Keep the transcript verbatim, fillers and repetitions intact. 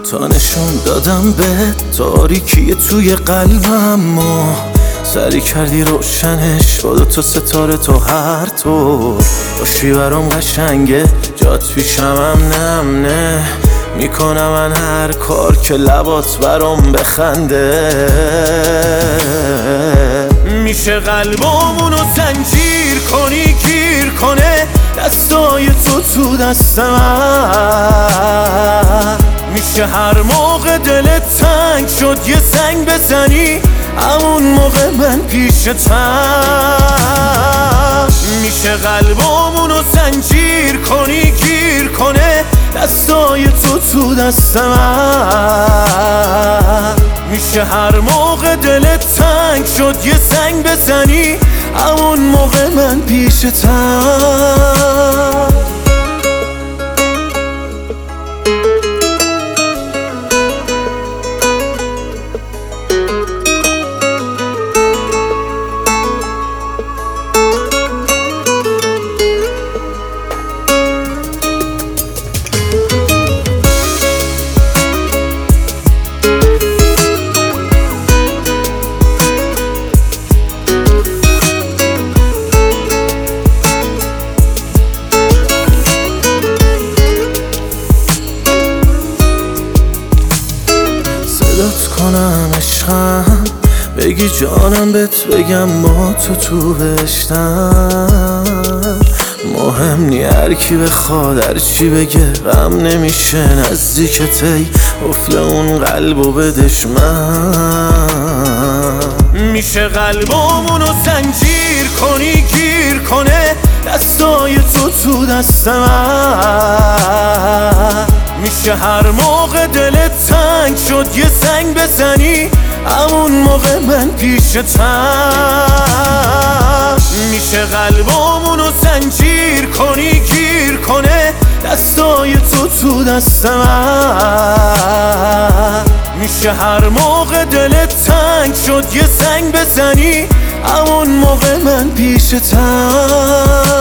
تا نشون دادم به تاریکی توی قلبم و سری کردی روشنش با دوتا ستاره تو هر طور باشی برام قشنگه جات پیشمم نمنه میکنم من هر کار که لبات برام بخنده میشه قلبامونو زنجیر کنی گیر کنه دستای تو تو دست من میشه هر موقع دلت تنگ شد یه زنگ بزنی همون موقع من پیشتم میشه قلبامونو زنجیر کنی گیر کنه دستای تو تو دست من میشه هر موقع دلت تنگ شد یه زنگ بزنی همون موقع من پیشتم صدات کنم عشقم بگی جانم بهت بگم با تو تو بشتم مهم نی هر کی بخواد هر چی بگه غم نمیشه نزدیکت ای قفل اون قلبو بدش من میشه قلبامونو زنجیر کنی گیر کنه دستای تو تو دست من میشه هر موقع دلت تنگ شد یه زنگ بزنی همون موقع من پیشتم میشه قلبامونو زنجیر کنی گیر کنه دستای تو تو دست من میشه هر موقع دلت تنگ شد یه زنگ بزنی همون موقع من پیشتم